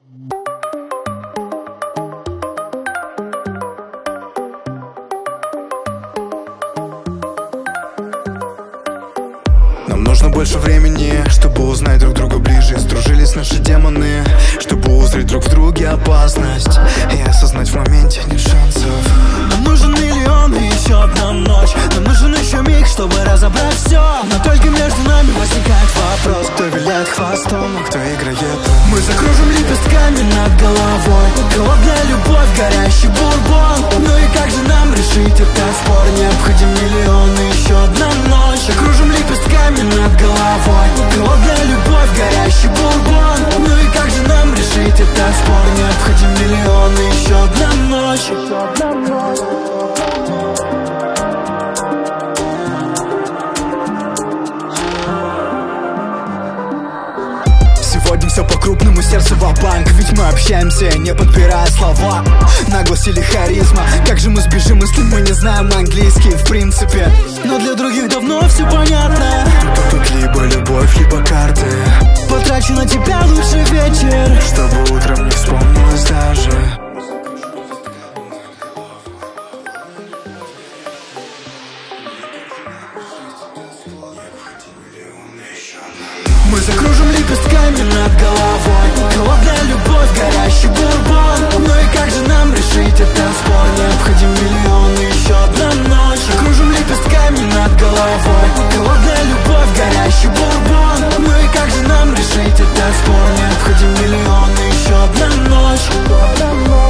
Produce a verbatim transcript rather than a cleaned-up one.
Нам нужно больше времени, чтобы узнать друг друга ближе. Сдружились наши демоны, чтобы узреть друг в друге опасность и осознать в моменте нет шансов. Нам нужен миллион и еще одна ночь. Нам нужен еще миг, чтобы разобрать все. Но только между нами возникает вопрос: кто виляет хвостом, а кто играет роль? Мы закружим лепестками над головой. Холодная любовь, горящий бурбон. Ну и как же нам решить этот спор? Необходим миллион и еще одна ночь. Закружим лепестками над головой. Холодная любовь, горящий бурбон. Ну и как же нам решить этот спор? Необходим миллион и еще одна ночь. Сегодня все по-крупному, сердце ва-банк. Ведь мы общаемся, не подбирая слова. Наглость или харизма. Как же мы сбежим, если мы не знаем английский в принципе? Но для других давно все понятно. Тут либо любовь, либо карты. Потрачу на тебя лучший вечер, чтобы утром не вспомнилось даже. Мы закружим лепестками над головой. Холодная любовь, горящий бурбон. Ну и как же нам решить этот спор? Необходим миллион и еще одна ночь. Закружим лепестками над головой. Холодная любовь, горящий бурбон. Ну и как же нам решить этот спор? Необходим миллион и еще одна ночь.